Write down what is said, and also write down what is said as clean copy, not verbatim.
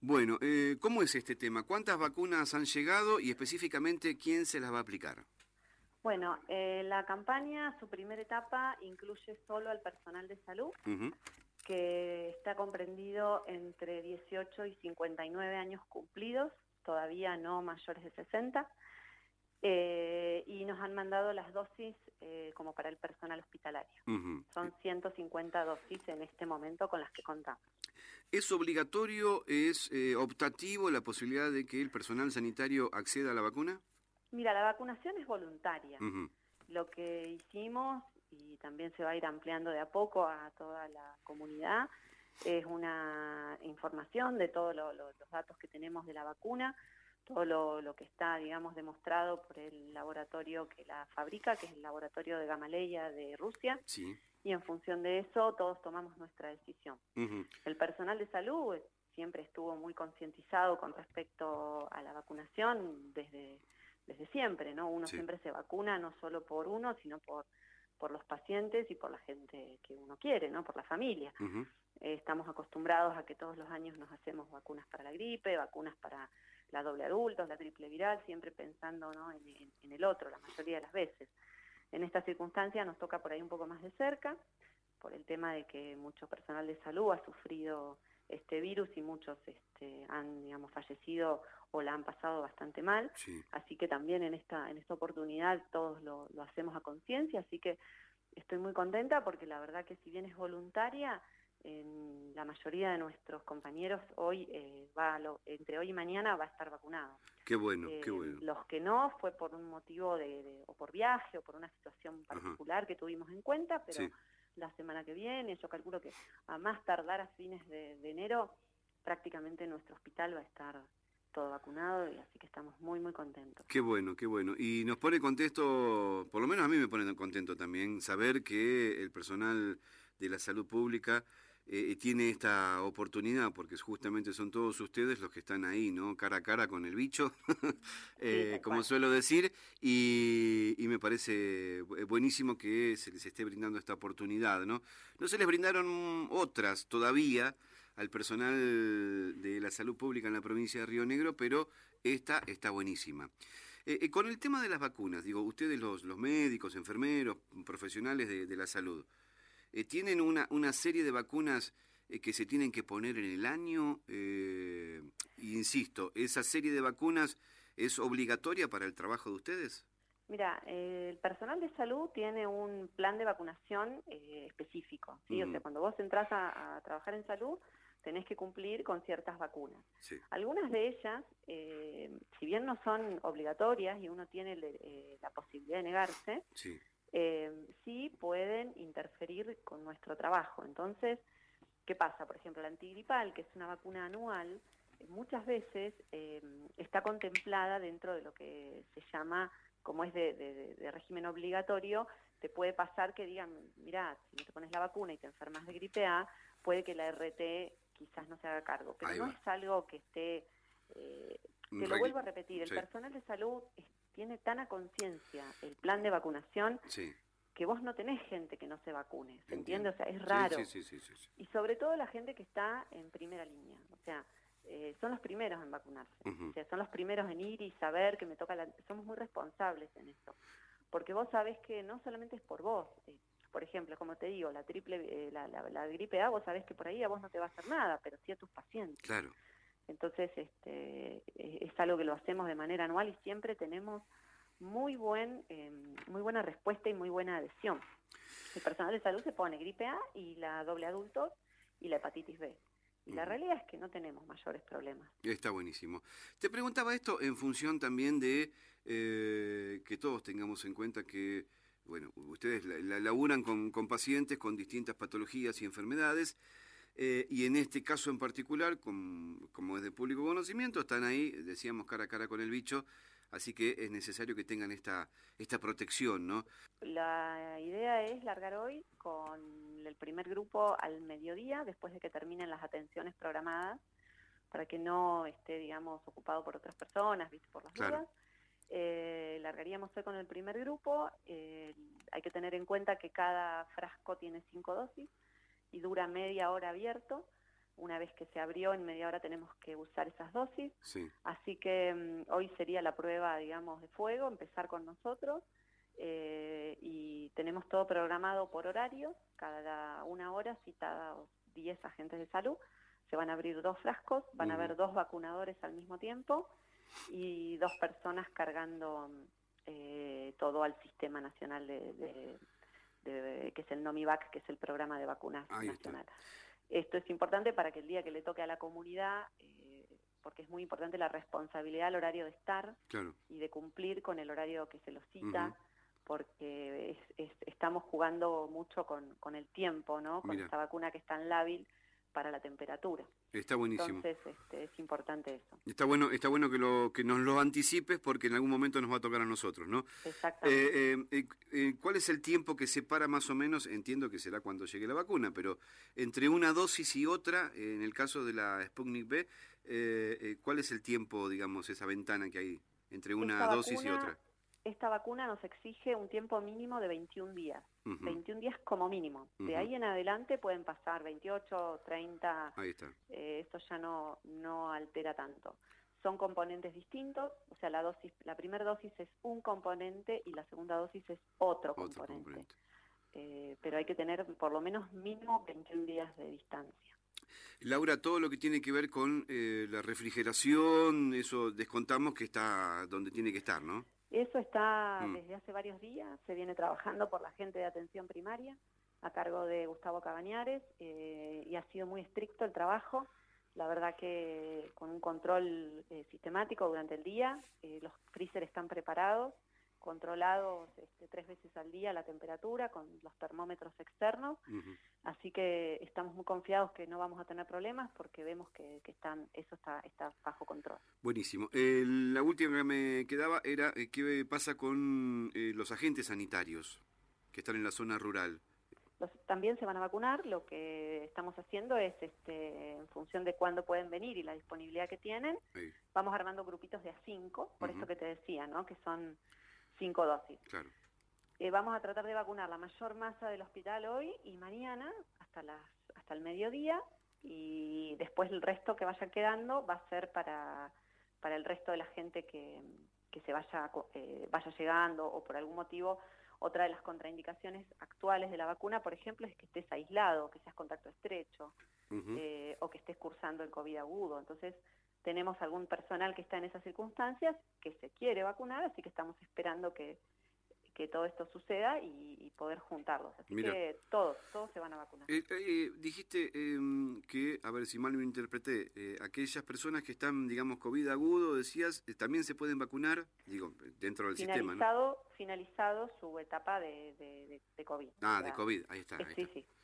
Bueno, ¿cómo es este tema? ¿Cuántas vacunas han llegado y específicamente quién se las va a aplicar? Bueno, la campaña, su primera etapa, incluye solo al personal de salud, Ujú. que está comprendido entre 18 y 59 años cumplidos, todavía no mayores de 60, y nos han mandado las dosis como para el personal hospitalario. Ujú. Son 150 dosis en este momento con las que contamos. ¿Es obligatorio, es optativo la posibilidad de que el personal sanitario acceda a la vacuna? Mira, la vacunación es voluntaria. Ujú. Lo que hicimos, y también se va a ir ampliando de a poco a toda la comunidad, es una información de todos los datos que tenemos de la vacuna, todo lo que está, digamos, demostrado por el laboratorio que la fabrica, que es el laboratorio de Gamaleya de Rusia, Sí. y en función de eso todos tomamos nuestra decisión. Ujú. El personal de salud siempre estuvo muy concientizado con respecto a la vacunación desde siempre, ¿no? Uno Sí. siempre se vacuna no solo por uno, sino por los pacientes y por la gente que uno quiere, ¿no? Por la familia. Ujú. Estamos acostumbrados a que todos los años nos hacemos vacunas para la gripe, vacunas para la doble adultos, la triple viral, siempre pensando, ¿no? en el otro, la mayoría de las veces. En esta circunstancia nos toca por ahí un poco más de cerca, por el tema de que mucho personal de salud ha sufrido este virus y muchos han, digamos, fallecido o la han pasado bastante mal. Sí. Así que también en esta oportunidad todos lo hacemos a conciencia, así que estoy muy contenta porque la verdad que si bien es voluntaria, la mayoría de nuestros compañeros hoy, entre hoy y mañana va a estar vacunado. Qué bueno, qué bueno. Los que no fue por un motivo o por viaje o por una situación Ajá. particular que tuvimos en cuenta, pero Sí. la semana que viene, yo calculo que a más tardar a fines de enero, prácticamente nuestro hospital va a estar todo vacunado y así que estamos muy, muy contentos. Qué bueno, qué bueno. Y nos pone contento, por lo menos a mí me pone contento también, saber que el personal de la salud pública tiene esta oportunidad, porque justamente son todos ustedes los que están ahí, ¿no? Cara a cara con el bicho, Sí, tal como cual. suelo decir, y me parece buenísimo que se les esté brindando esta oportunidad, ¿no? No se les brindaron otras todavía al personal de la salud pública en la provincia de Río Negro, pero esta está buenísima. Con el tema de las vacunas, digo, ustedes los médicos, enfermeros, profesionales de la salud, ¿tienen una serie de vacunas que se tienen que poner en el año? Insisto, ¿esa serie de vacunas es obligatoria para el trabajo de ustedes? Mira, el personal de salud tiene un plan de vacunación específico, ¿sí? O sea, Ujú. cuando vos entras a trabajar en salud, tenés que cumplir con ciertas vacunas. Sí, Algunas de ellas, si bien no son obligatorias y uno tiene la posibilidad de negarse, sí. sí pueden interferir con nuestro trabajo. Entonces, ¿qué pasa? Por ejemplo, la antigripal, que es una vacuna anual, muchas veces está contemplada dentro de lo que se llama, como es de régimen obligatorio, te puede pasar que digan, mira, si no te pones la vacuna y te enfermas de gripe A, puede que la RT quizás no se haga cargo, pero Ahí no va. es algo que esté, eh, te lo Regl- vuelvo a repetir, el Sí, personal de salud tiene tan a conciencia el plan de vacunación sí, que vos no tenés gente que no se vacune, ¿se entiende? entiendo. O sea, es Sí, sí, raro. sí, sí, sí, sí. Y sobre todo la gente que está en primera línea, o sea, son los primeros en vacunarse, o Ujú. sea, son los primeros en ir y saber que me toca somos muy responsables en esto, porque vos sabés que no solamente es por vos, por ejemplo, como te digo, la gripe A, vos sabés que por ahí a vos no te va a hacer nada, pero sí a tus pacientes. Claro. Entonces, es algo que lo hacemos de manera anual y siempre tenemos muy buena respuesta y muy buena adhesión. El personal de salud se pone gripe A y la doble adultos y la hepatitis B. Y la Ujú. realidad es que no tenemos mayores problemas. Está buenísimo. Te preguntaba esto en función también de que todos tengamos en cuenta que, bueno, ustedes laburan con pacientes con distintas patologías y enfermedades, y en este caso en particular, como es de público conocimiento, están ahí, decíamos, cara a cara con el bicho, así que es necesario que tengan esta protección, ¿no? La idea es largar hoy con el primer grupo al mediodía, después de que terminen las atenciones programadas, para que no esté, digamos, ocupado por otras personas, ¿viste? Por las Claro, dudas. Largaríamos hoy con el primer grupo. Hay que tener en cuenta que cada frasco tiene 5 dosis y dura media hora abierto. una vez que se abrió, en media hora tenemos que usar esas dosis. Sí. Así que hoy sería la prueba, digamos, de fuego, empezar con nosotros. Y tenemos todo programado por horarios, cada 1 hora citados 10 agentes de salud, se van a abrir 2 frascos, van a haber 2 vacunadores al mismo tiempo y 2 personas cargando todo al Sistema Nacional que es el NOMIVAC, que es el programa de vacunas nacional. Esto es importante para que el día que le toque a la comunidad, porque es muy importante la responsabilidad al horario de estar y de cumplir con el horario que se lo cita, porque estamos jugando mucho con el tiempo, ¿no? Con esta vacuna que es tan lábil para la temperatura. Está buenísimo. Entonces es importante eso. Está bueno que nos lo anticipes porque en algún momento nos va a tocar a nosotros, ¿no? Exactamente. ¿Cuál es el tiempo que separa más o menos? Entiendo que será cuando llegue la vacuna, pero entre una dosis y otra, en el caso de la Sputnik V, ¿cuál es el tiempo, digamos, esa ventana que hay entre una dosis y otra? Esta vacuna nos exige un tiempo mínimo de 21 días. 21 días como mínimo. De ahí en adelante pueden pasar 28, 30. Ahí está. Eso ya no altera tanto. Son componentes distintos, o sea, la primera dosis es un componente y la segunda dosis es otro componente. Pero hay que tener por lo menos mínimo 21 días de distancia. Laura, todo lo que tiene que ver con la refrigeración, eso descontamos que está donde tiene que estar, ¿no? Eso está desde hace varios días, se viene trabajando por la gente de atención primaria, a cargo de Gustavo Cabañares, y ha sido muy estricto el trabajo, la verdad que con un control sistemático durante el día, los freezers están preparados, controlados 3 veces al día la temperatura con los termómetros externos, así que estamos muy confiados que no vamos a tener problemas porque vemos que eso está bajo control. Buenísimo. La última que me quedaba era qué pasa con los agentes sanitarios que están en la zona rural. También se van a vacunar, lo que estamos haciendo es, en función de cuándo pueden venir y la disponibilidad que tienen, vamos armando grupitos de a 5, por esto que te decía, ¿no? Que son 5 dosis. Claro. Vamos a tratar de vacunar la mayor masa del hospital hoy y mañana hasta el mediodía, y después el resto que vaya quedando va a ser para el resto de la gente que se vaya llegando o por algún motivo. Otra de las contraindicaciones actuales de la vacuna, por ejemplo, es que estés aislado, que seas contacto estrecho, o que estés cursando el COVID agudo. Entonces, tenemos algún personal que está en esas circunstancias que se quiere vacunar, así que estamos esperando que todo esto suceda y poder juntarlos. Así que todos se van a vacunar. Dijiste que, a ver si mal me interpreté, aquellas personas que están, digamos, COVID agudo, decías, también se pueden vacunar, digo, dentro del sistema, ¿no? Finalizado su etapa de COVID. Ah, de COVID, ahí está. Sí, sí.